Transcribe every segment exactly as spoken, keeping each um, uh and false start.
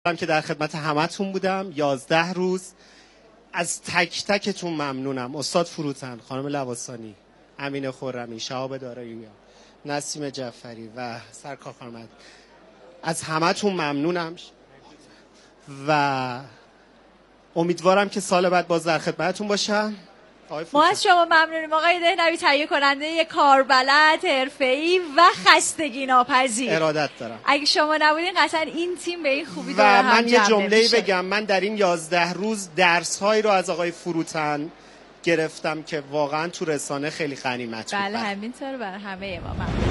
که در خدمت همتون بودم. یازده روز از تک تکتون ممنونم. استاد فروتن، خانم لواسانی، امین خرمی، شهاب دارایی، نسیم جعفری و سرکار خانم، از همتون ممنونم و امیدوارم که سال بعد باز در خدمتتون باشم. ما از شما ممنونیم آقای دهنوی، تهیه کننده کاربلد، حرفه‌ای و خستگی ناپذیر. ارادت دارم. اگه شما نبودین قطعا این تیم به این خوبی و داره هم من یه جمله‌ای نمیشه. بگم، من در این یازده روز درس‌هایی رو از آقای فروتن گرفتم که واقعا تو رسانه خیلی غنیمت بود. بله همینطور برای همه ما. ممنون.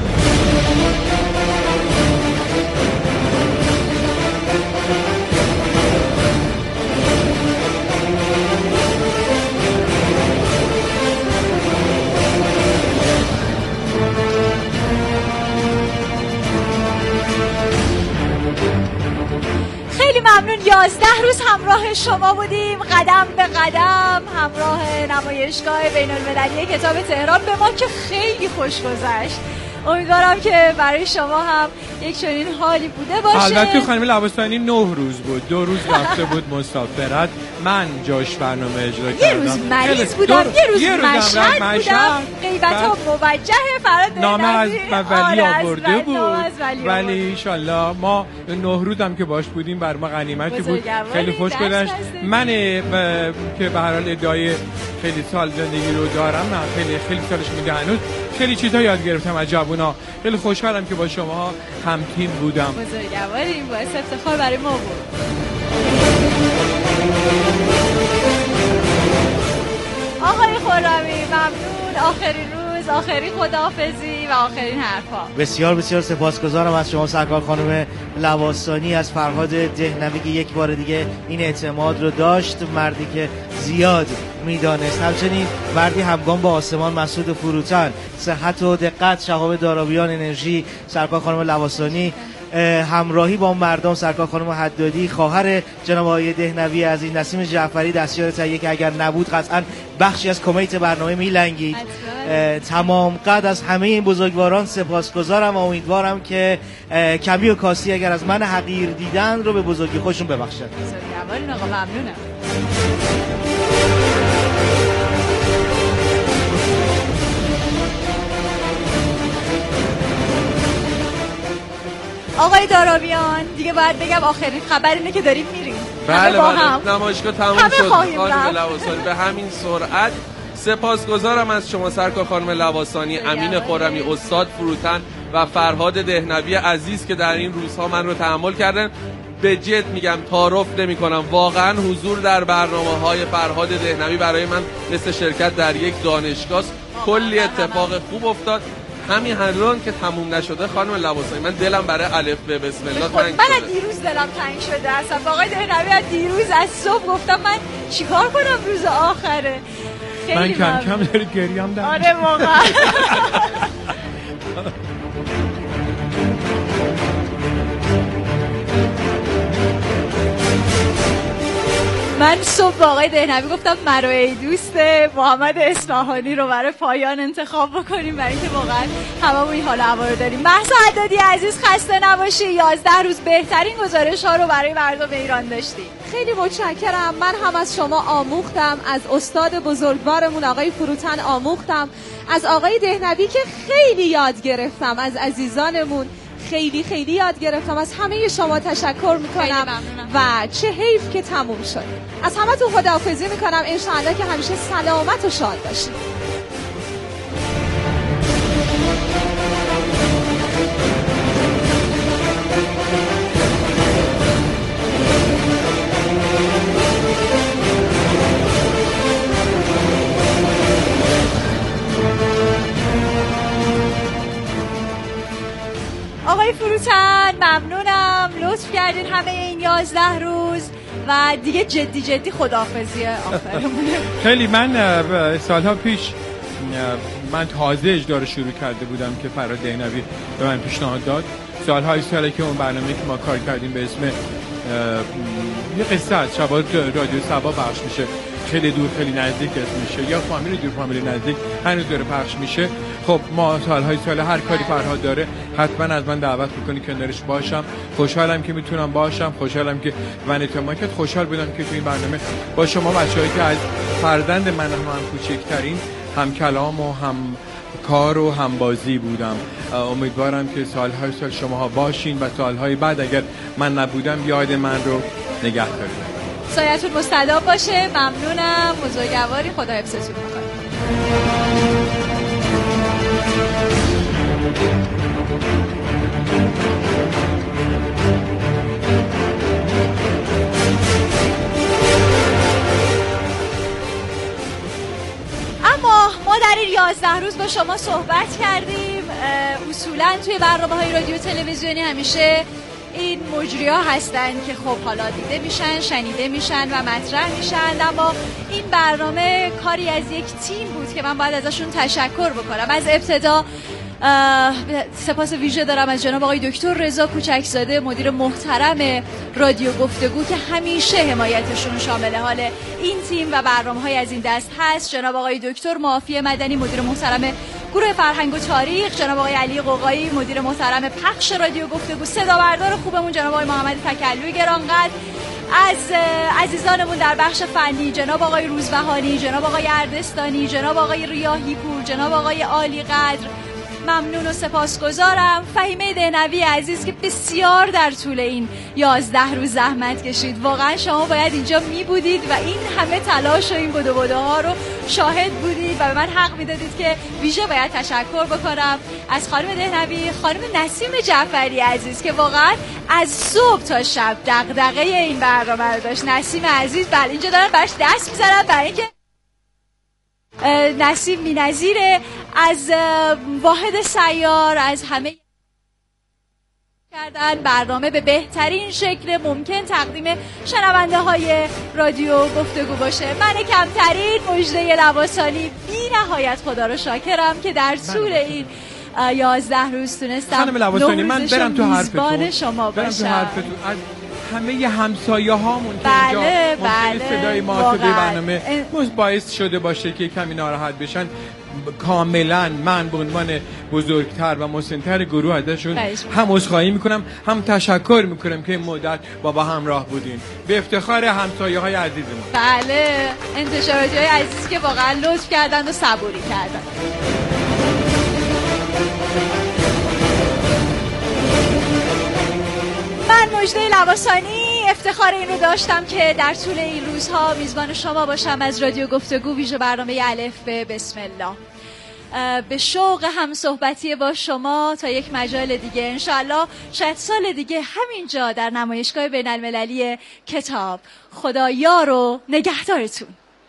خیلی ممنون. یازده روز همراه شما بودیم، قدم به قدم همراه نمایشگاه بین المللی کتاب تهران. به ما که خیلی خوش گذشت. امیدوارم که برای شما هم یک چنین حالی بوده باشه. البته خانم لواسانی نه روز بود، دو روز رفته بود مسافرت، من جاش برنامه اجرا کردم. یه روز مریض بودم، یه روز مشهد بودم، غیبت ها موجه فراد نامه از ولی آورده بود، ولی انشالله ما نه روز هم که باش بودیم بر ما غنیمتی بود، خیلی خوش گذشت. من که به هر حال ادعای خیلی سال زندگی رو دارم، من خیلی خیلی سالش میگه هنوز خیلی چیزا یاد گرفتم از جوونا. خیلی خوشحالم که با شما هم تیم بودم. بزرگواریم، باعث افتخار برای ما بود. آقای خرمی ممنون. آخرین روز، آخرین خداحافظی و آخرین حرفا. بسیار بسیار سپاسگزارم از شما سرکار خانم لواسانی، از فرهاد دهنوی که یک بار دیگه این اعتماد رو داشت، مردی که زیاد میدانست، همچنین مردی همگام با آسمان مسعود فروتن، صحت و دقت شهاب دارابیان، انرژی سرکار خانم لواسانی، همراهی با مردم سرکار خانم حدادی، خواهر جناب آقای دهنوی عزیز نسیم جعفری، دستیار تهیه که اگر نبود قطعا بخشی از کمیت برنامه میلنگید. تمام قد از همه این بزرگواران سپاسگزارم و امیدوارم که کمی و کاستی اگر از من حقیر دیدن رو به بزرگی خودشون ببخشن. بزرگوارین آقا، ممنونم. آقای دارابیان دیگه باید بگم آخرین خبر اینه که داریم میریم. بله بله، نمایشگاه تمام شد خانم لواسانی. به همین سرعت سپاسگزارم از شما سرکار خانم لواسانی، امین خرمی، استاد فروتن و فرهاد دهنوی عزیز که در این روزها من رو تحمل کردن. به جد میگم، تعارف نمی کنم، واقعا حضور در برنامه های فرهاد دهنوی برای من مثل شرکت در یک دانشگاه. کلی اتفاق خوب افتاد. همین الان که تموم نشده خانم لواسانی، من دلم برای الف به بسم الله تنگ من از دیروز دلم تنگ شده اصلا. آقای دهنوی از دیروز از صبح گفتم من چیکار کنم روز آخره. خیلی من کم کم داره گریم دارم. آره واقعا. من صبح با آقای دهنوی گفتم مرا ای دوست محمد اصفهانی رو برای پایان انتخاب بکنیم، برای اینکه واقعا هممون این حال هوا رو داریم. مهسا حدادی عزیز خسته نباشی. یازده روز بهترین گزارش ها رو برای مردم ایران داشتی. خیلی متشکرم. من هم از شما آموختم، از استاد بزرگوارمون آقای فروتن آموختم، از آقای دهنوی که خیلی یاد گرفتم، از عزیزانمون خیلی خیلی یاد گرفتم. از همه شما تشکر میکنم و چه حیف که تموم شد. از همه تو خداحافظی میکنم. انشاءالله که همیشه سلامت و شاد باشید. آقای فروتن ممنونم، لطف کردین همه این یازده روز و دیگه جدی جدی خداحافظی آخرمونه. خیلی من سالها پیش من تازه اجرا رو شروع کرده بودم که فرهاد دهنوی به من پیشنهاد داد. سالهای ساله که اون برنامه که ما کار کردیم به اسم یه قصه از شبا رادیو سبا پخش میشه، خیلی دور خیلی نزدیک اسم میشه یا فامیل دور فامیل نزدیک هنوز داره پخش میشه. خب ما سالهای سال هر کاری فرهاد داره حتما از من دعوت میکنی کنارش باشم. خوشحالم که میتونم باشم، خوشحالم که ونیتا مارکت، خوشحال بودم که تو این برنامه با شما بچه‌هایی که از فرزند من هم, هم کوچکترین هم کلام و هم کار و هم بازی بودم. امیدوارم که سالهای سال شماها باشین و سالهای بعد اگر من نبودم یاد من رو نگه دارید. سایتون مستدام باشه. ممنونم، بزرگواری، خدا حفظتون میکنه. اما ما در این یازده روز با شما صحبت کردیم. اصولا توی برنامه‌های رادیو تلویزیونی همیشه این مجری ها هستن که خب حالا دیده میشن، شنیده میشن و مطرح میشن، اما این برنامه کاری از یک تیم بود که من باید ازشون تشکر بکنم. از ابتدا سپاس ویژه دارم از جناب آقای دکتر رضا کوچکزاده، مدیر محترم رادیو گفتگو که همیشه حمایتشون شامل حال این تیم و برنامه‌های از این دست هست. جناب آقای دکتر معافی مدنی، مدیر محترم گروه فرهنگ و تاریخ. جناب آقای علی قوقایی، مدیر محترم پخش رادیو گفتگو. صدا بردار خوبمون جناب آقای محمد تکلوی گرانقدر. از عزیزانمون در بخش فنی جناب آقای روزبهانی، جناب آقای اردستانی، جناب آقای ریاحی پور، جناب آقای عالی قدر ممنون و سپاسگزارم. فهیمه دهنوی عزیز که بسیار در طول این یازده روز زحمت کشید. واقعا شما باید اینجا می بودید و این همه تلاش و این بدو بدو ها رو شاهد بودید و به من حق میدادید که ویژه باید تشکر بکنم از خانم دهنوی، خانم نسیم جعفری عزیز که واقعا از صبح تا شب دغدغه این برنامه رو داشت. نسیم عزیز بله اینجا دارن برش دست میزنن برای اینکه نسیم بی‌نظیره. از واحد سیار، از همه کردن برنامه به بهترین شکل ممکن تقدیم شنونده های رادیو گفتگو باشه. من کمترین مژده لواسانی بی نهایت خدا رو شاکرم که در طول این یازده روز تونستم خانم لواسانی من برم تو حرفتون شما برم باشم. تو حرفتون از همه همسایه هامون که بله اینجا بله صدای ما تو برنامه باعث شده باشه که کمی ناراحت بشن، کاملا من به عنوان بزرگتر و مسن‌تر گروه ازشون هم عذرخواهی میکنم هم تشکر میکنم که این مدت با با همراه بودین. به افتخار همسایه های عزیزمون. بله انتشاراتی های عزیز که واقعا لطف کردن و صبوری کردن. من مژده لواسانی افتخار این رو داشتم که در طول این روزها میزبان شما باشم از رادیو گفتگو ویژه برنامه الف به بسم الله. به شوق هم صحبتی با شما تا یک مجال دیگه انشالله، شاید سال دیگه همینجا در نمایشگاه بین المللی کتاب. خدا یار و نگهدارتون.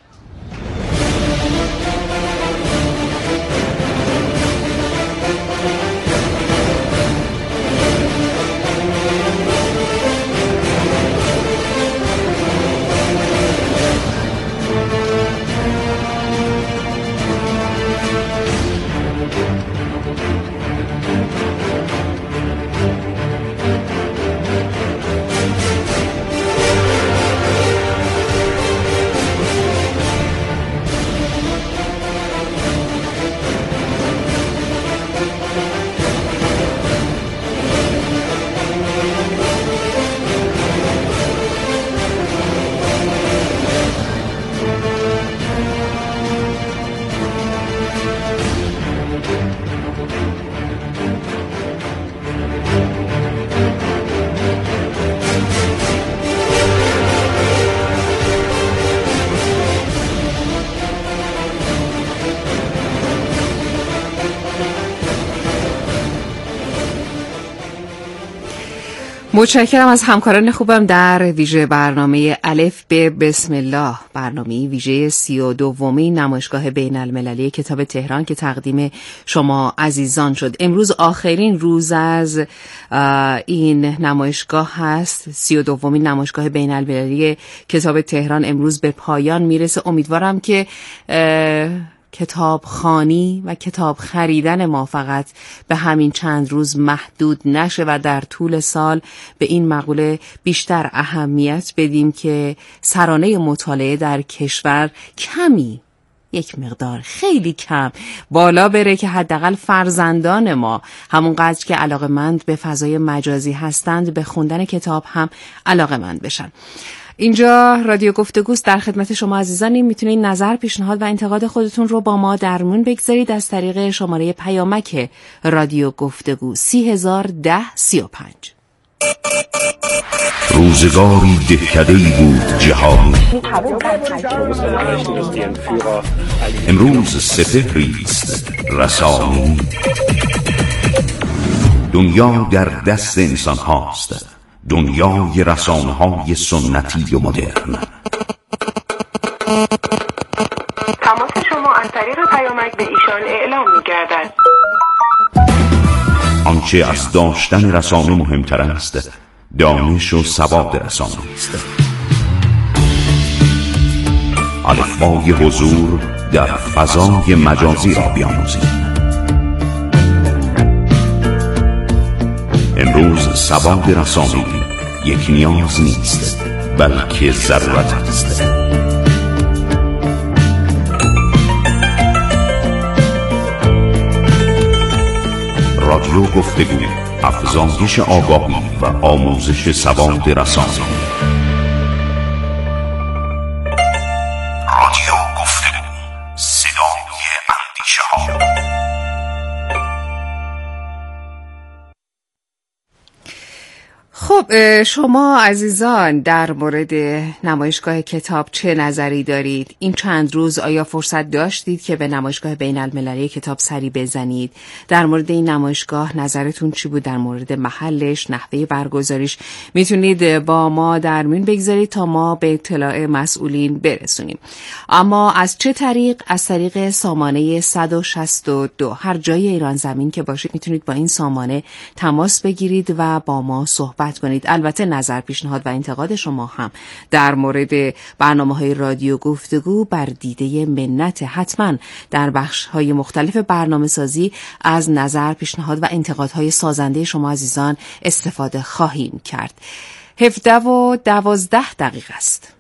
متشکرم از همکاران خوبم در ویژه برنامه الف به بسم الله، برنامه ویژه سی و دومین نمایشگاه بین المللی کتاب تهران که تقدیم شما عزیزان شد. امروز آخرین روز از این نمایشگاه هست. سی و دومین نمایشگاه بین المللی کتاب تهران امروز به پایان میرسه. امیدوارم که کتاب خوانی و کتاب خریدن ما فقط به همین چند روز محدود نشه و در طول سال به این مقوله بیشتر اهمیت بدیم که سرانه مطالعه در کشور کمی، یک مقدار خیلی کم بالا بره که حداقل فرزندان ما همونقدر که علاقه‌مند به فضای مجازی هستند به خوندن کتاب هم علاقه‌مند بشن. اینجا رادیو گفتگوست، در خدمت شما عزیزانی. میتونید نظر، پیشنهاد و انتقاد خودتون رو با ما در میون بگذارید از طریق شماره پیامک رادیو گفتگو سی هزار ده سی و پنج. روزگاری دهکده‌ای بود جهان، امروز سپهریست رسانی. دنیا در دست انسان هاست، دنیای رسانه های سنتی و مدرن. تماس شما از طریق پیامک به ایشان اعلام می گردد. آنچه از داشتن رسانه مهمتر است، دانش و سواد رسانه است. الفبای حضور در فضای مجازی را بیاموزید. امروز سواد رسانه‌ای یک نیاز نیست، بلکه ضرورت است. رادیو گفتگو، افزایش آگاهی و آموزش سواد رسانه‌ای. رادیو گفتگو، صدای اندیشه ها. خب شما عزیزان در مورد نمایشگاه کتاب چه نظری دارید؟ این چند روز آیا فرصت داشتید که به نمایشگاه بین المللی کتاب سری بزنید؟ در مورد این نمایشگاه نظرتون چی بود؟ در مورد محلش، نحوه برگزاریش میتونید با ما در میون بگذارید تا ما به اطلاع مسئولین برسونیم. اما از چه طریق؟ از طریق سامانه صد و شصت و دو. هر جای ایران زمین که باشید میتونید با این سامانه تماس بگیرید و با ما صحبت کنید. البته نظر، پیشنهاد و انتقاد شما هم در مورد برنامه‌های رادیو گفتگو بر دیده منت. حتما در بخش‌های مختلف برنامه‌سازی از نظر، پیشنهاد و انتقادهای سازنده شما عزیزان استفاده خواهیم کرد. هفده و دوازده دقیقه است.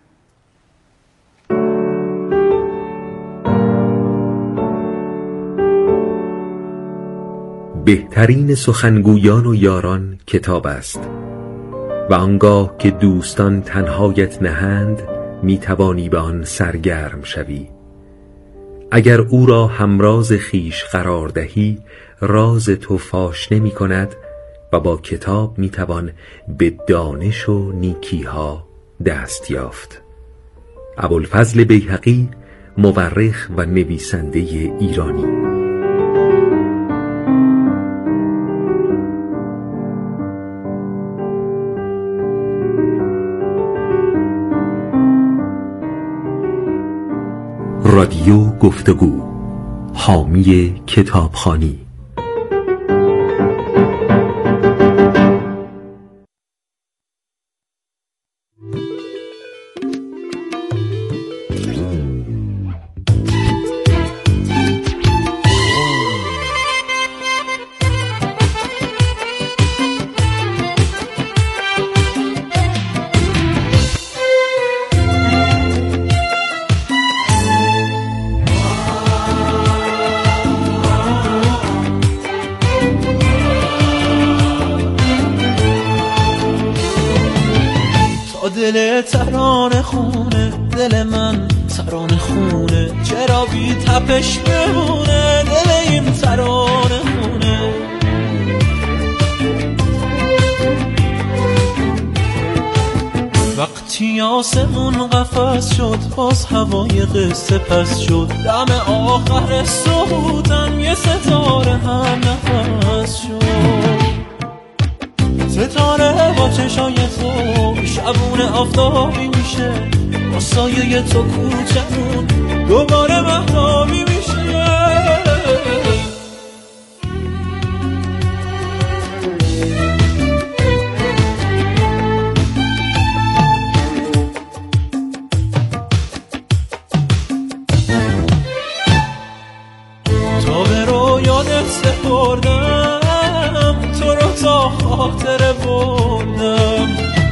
بهترین سخنگویان و یاران کتاب است و آنگاه که دوستان تنهایت نهند می توانی به آن سرگرم شوی. اگر او را همراز خیش قرار دهی راز تو فاش نمی کند و با کتاب می توان به دانش و نیکی ها دست یافت. ابوالفضل بیهقی، مورخ و نویسنده ایرانی. رادیو گفتگو، حامی کتابخوانی. دل ترانه خونه، دل من ترانه خونه، چرا بی تپش بمونه دل این ترانه خونه. وقتی آسمون قفس شد باز هوای قصه پس شد، دم آخر صبحوتم یه ستاره هم نفس شد. ستاره با چشای تو شبونه آفتابی میشه، با سایه تو کوچمون دوباره مهتابی میشه. خاطر بردم،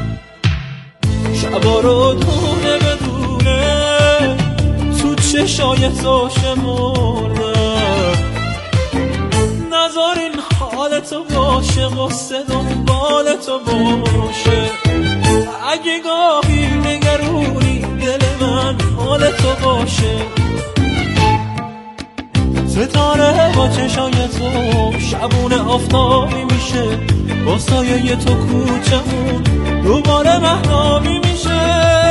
شبا رو دونه بدونه تو چشای تو شمردم. نذار این حال تو باشه، قصه دنبال تو باشه. اگه گاهی نگرونی دل من حال تو باشه. ستاره با چشای تو شبونه آفتابی میشه، با سایه تو کوچمون دوباره مهتابی میشه.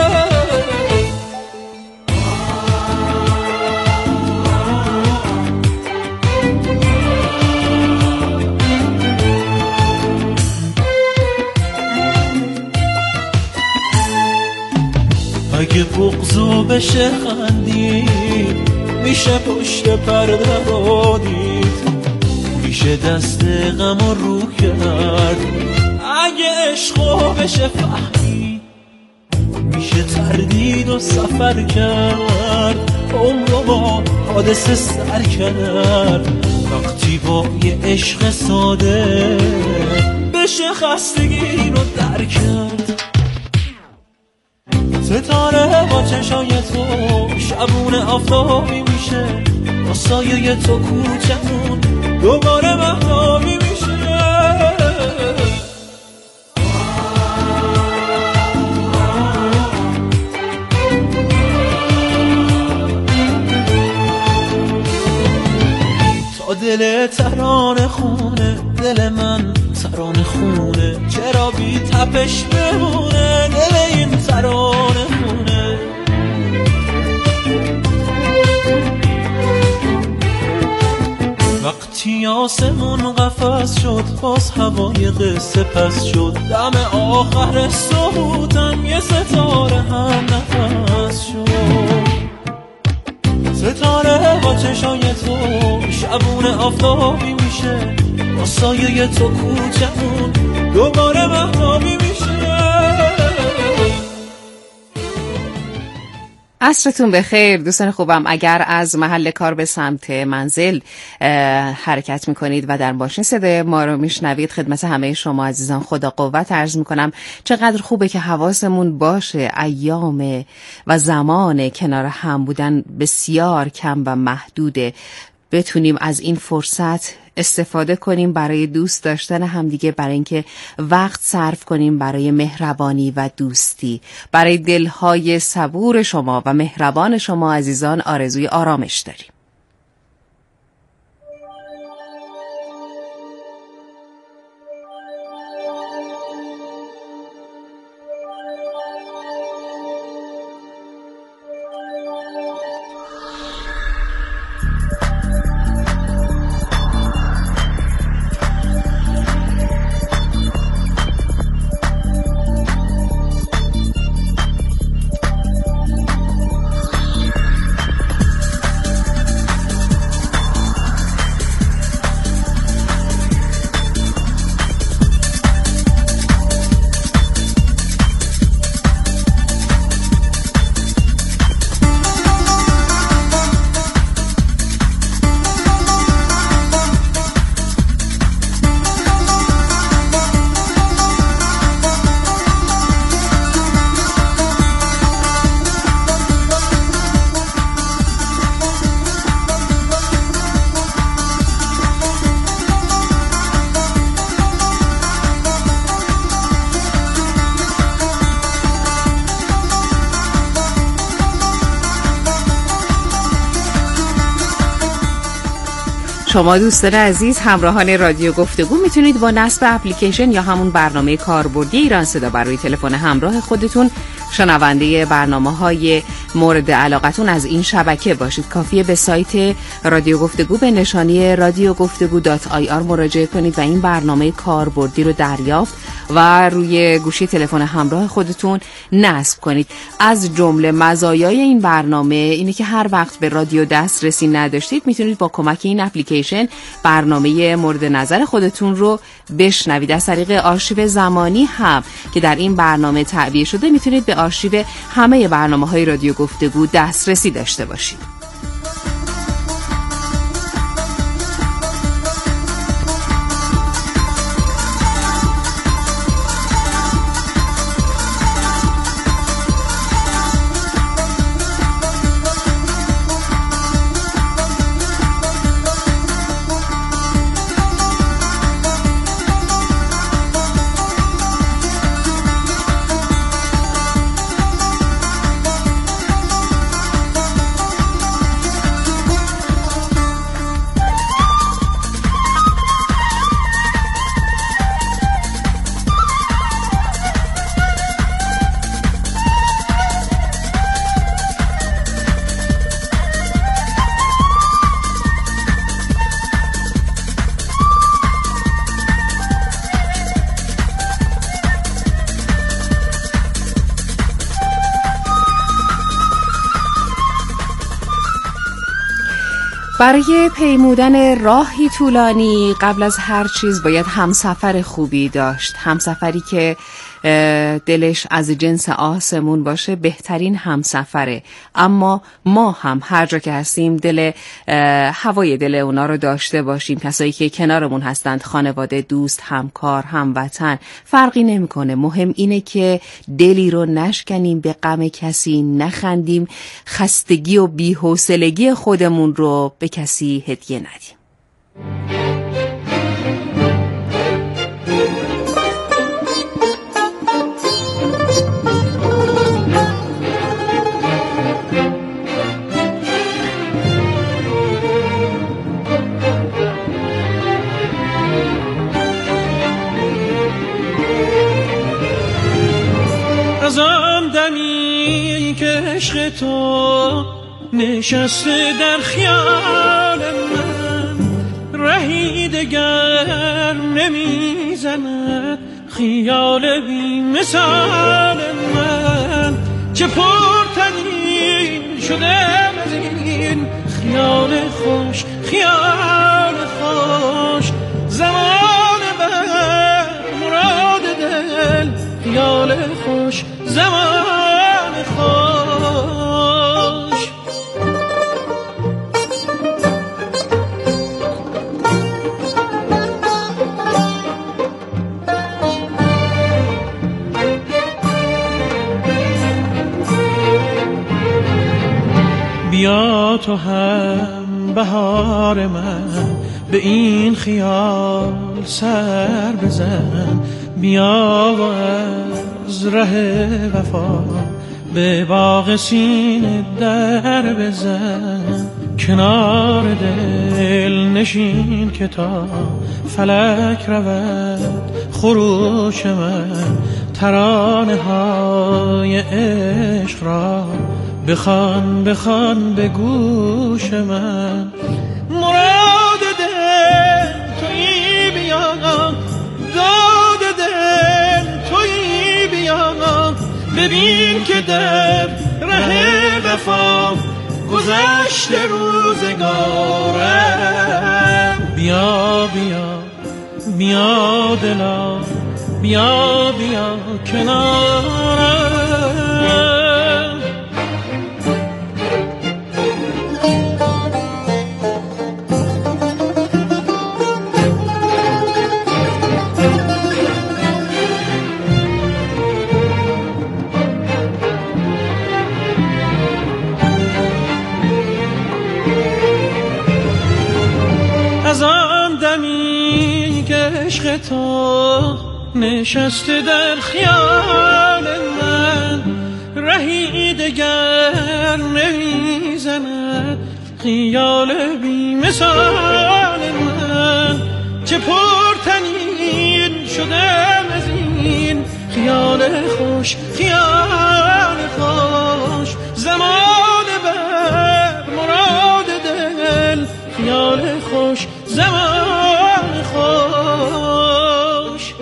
اگه بغضو بشه خندید، میشه پشت پرده رو دید، میشه دست غم رو کرد. اگه عشقو بشه فهمید، میشه تردید و سفر کرد. عمرو با حادثه سر کرد. وقتی با یه عشق ساده بشه خستگی رو در کرد. ستاره با چشای تو شبونه آفتابی میشه، با سایه تو کوچمون دوباره مهتابی میشه. تا دل ترانه خونه، دل من ترانه خونه، چرا بی تپش بمونه دل این ترانه خونه. وقتی آسمون قفس شد، باز هوای قصه پس شد. دم آخر صبحتم یه ستاره هم نفس شد. ستاره با چشای تو شبونه آفتابی میشه، با سایه تو کوچمون دوباره مهتابی میشه. عصرتون بخیر دوستان خوبم. اگر از محل کار به سمت منزل حرکت میکنید و در ماشین صدای ما رو میشنوید، خدمت همه شما عزیزان خدا قوت عرض میکنم. چقدر خوبه که حواسمون باشه. ایام و زمان کنار هم بودن بسیار کم و محدوده. بتونیم از این فرصت استفاده کنیم برای دوست داشتن همدیگه، برای اینکه وقت صرف کنیم برای مهربانی و دوستی. برای دلهای صبور شما و مهربان شما عزیزان آرزوی آرامش داریم. شما دوستان عزیز همراهان رادیو گفتگو میتونید با نصب اپلیکیشن یا همون برنامه کاربردی ایران صدا بر روی تلفن همراه خودتون شنونده برنامه‌های مورد علاقتون از این شبکه باشید. کافیه به سایت رادیو گفتگو به نشانی رادیو گفتگو دات آی آر مراجعه کنید و این برنامه کاربردی رو دریافت و روی گوشی تلفن همراه خودتون نصب کنید. از جمله مزایای این برنامه اینه که هر وقت به رادیو دسترسی نداشتید میتونید با کمک این اپلیکیشن برنامه مورد نظر خودتون رو بشنوید. از طریق آرشیو زمانی هم که در این برنامه تعبیه شده میتونید به آرشیو همه برنامه‌های رادیو گفتگو دسترسی داشته باشید. برای پیمودن راهی طولانی قبل از هر چیز باید همسفر خوبی داشت، همسفری که دلش از جنس آسمون باشه بهترین همسفره. اما ما هم هر جا که هستیم دل هوای دل اونا رو داشته باشیم. کسایی که کنارمون هستند، خانواده، دوست، همکار، هموطن، فرقی نمیکنه. مهم اینه که دلی رو نشکنیم، به غم کسی نخندیم، خستگی و بی‌حوصلگی خودمون رو به کسی هدیه ندیم. از آن دمی که عشق تو نشسته در خیال من، رهی دگر نمیزند خیال بی مثال من. چه پرتنین شدم از این خیال خوش، خیال خوش، زمان بر مراد دل، خیال خوش، زمان خوش. بیا تو هم بهار من، به این خیال سر بزن. بیا و از ره وفا به باغ سینه در بزن. کنار دل نشین که تا فلک رود خروش من. ترانه های عشق را بخوان بخوان به گوش من. مراد دل تویی، بیا داد دل تویی، بیا ببین که در ره وفا گذشته روزگارم. بیا بیا بیا دلا، بیا بیا کنارم. از آن دمی که عشق تو نشسته در خیال من، رهی دگر نمیزند خیال بی مثال من. چه پرتنین شدم از این خیال خوش، خیال خوش، زمان بر مراد دل، خیال خوش، زمان خوش.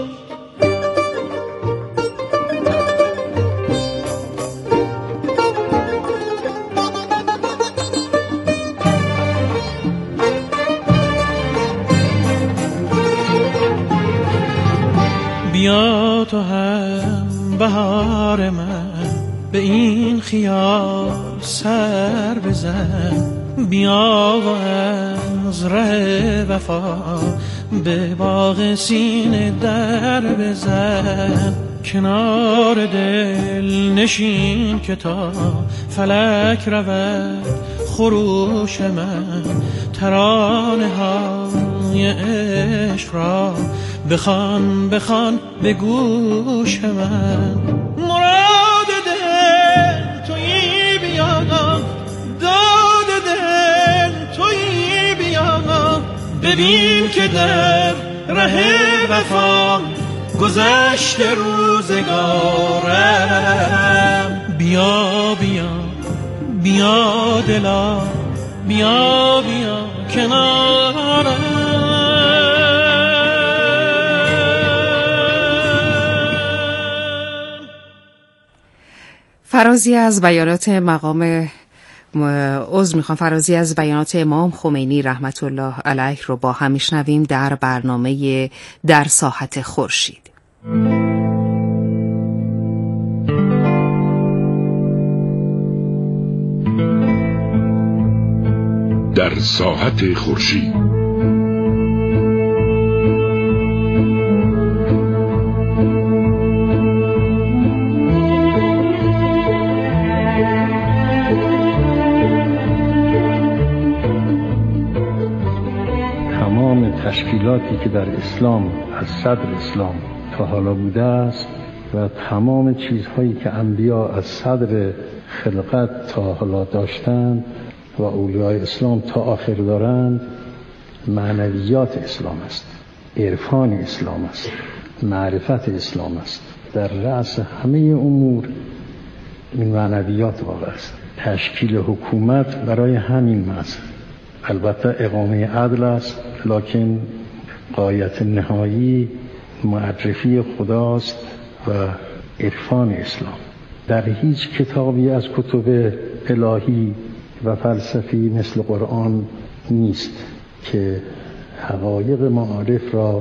بیا تو هم بهار من، به این خیال سر بزن. بیا و از ره وفا به باغ سینه در بزن. کنار دل نشین که تا فلک رود خروش من. ترانه های عشق را بخوان بخوان به گوش من. مراد دل تویی، بیا داد دل تویی، بیا ببین که در ره وفا گذشته روزگارم. بیا بیا بیا دلا، بیا بیا کنارم. فرازی از بیانات مقام عذر میخوام فرازی از بیانات امام خمینی رحمت الله علیه رو با هم میشنویم در برنامه در ساحت خورشید. در ساحت خورشید تشکیلاتی که در اسلام از صدر اسلام تا حالا بوده است و تمام چیزهایی که انبیا از صدر خلقت تا حالا داشتند و اولیای اسلام تا آخر دارند، معنویات اسلام است، عرفان اسلام است، معرفت اسلام است. در رأس همه امور این معنویات واقع است. تشکیل حکومت برای همین معنی البته اقامه عدل است، لکن غایت نهایی معرفی خداست و عرفان اسلام. در هیچ کتابی از کتب الهی و فلسفی مثل قرآن نیست که حقایق معارف را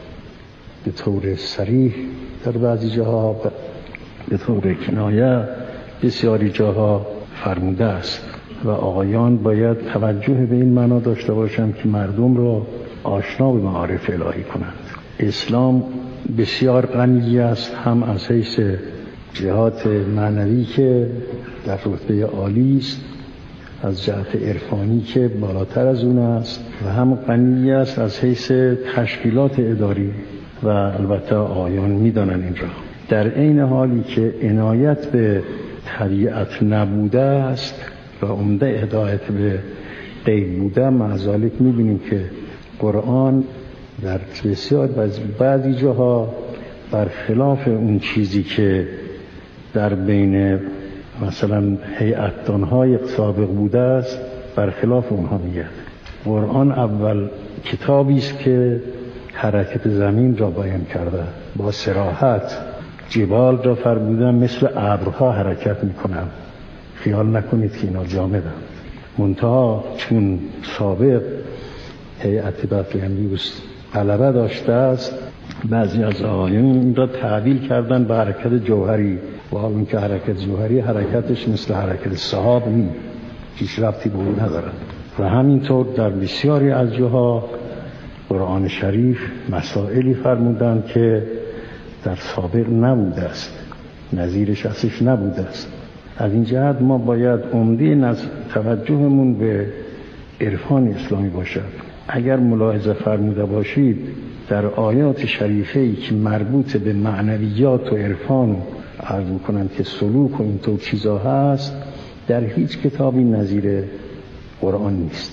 به طور صریح در بعضی جاها به طور کنایه بسیاری جاها فرموده است و آقایان باید توجه به این معنا داشته باشند که مردم را آشنا به معارف الهی کنند. اسلام بسیار غنی است، هم از حیث جهات معنوی که در رتبه عالی است، از جهت عرفانی که بالاتر از اون است، و هم غنی است از حیث تشکیلات اداری و البته آقایان میدانند این را. در عین حالی که عنایت به طبیعت نبوده است و عمده هدایت به غیب بوده، مع ذلک می‌بینیم که قرآن در بسیار بعضی جاها برخلاف اون چیزی که در بین مثلا هیئت‌دان‌های سابق بوده است، برخلاف اونها میگه. قرآن اول کتابی است که حرکت زمین را بیان کرده، با صراحت جبال را فرمودن مثل ابرها حرکت میکنن. خیال نکنید که اینا جامدن. منتها چون سابق هیئت بطلمیوس غلبه داشته است، بعضی از آقایان این را تعبیل کردن به حرکت جوهری، و حال این که حرکت جوهری حرکتش مثل حرکت سحاب نیست، هیچ ربطی به اون ندارد. و همینطور در بسیاری از جاها قرآن شریف مسائلی فرمودن که در سابق نبوده است، نظیرش ازش نبوده است. از این جهت ما باید عمده نظر توجهمون به عرفان اسلامی باشد. اگر ملاحظه فرموده باشید در آیات شریفه‌ای که مربوط به معنویات و عرفان عرض می‌کنند که سلوک و اینطور چیزا هست، در هیچ کتابی نظیر قرآن نیست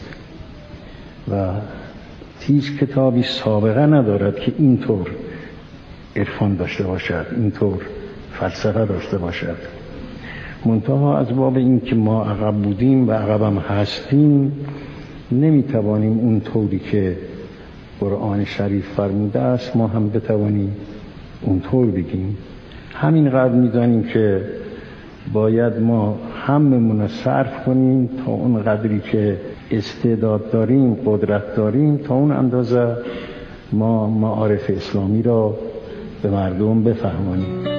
و هیچ کتابی سابقه ندارد که اینطور عرفان داشته باشد، اینطور فلسفه داشته باشد. منتها از باب این که ما عقب بودیم و عقبم هستیم، نمیتوانیم اون طوری که قرآن شریف فرموده است ما هم بتوانیم اونطور بگیم. همینقدر میدانیم که باید ما هممون صرف کنیم تا اون قدری که استعداد داریم، قدرت داریم، تا اون اندازه ما معارف اسلامی را به مردم بفهمانیم.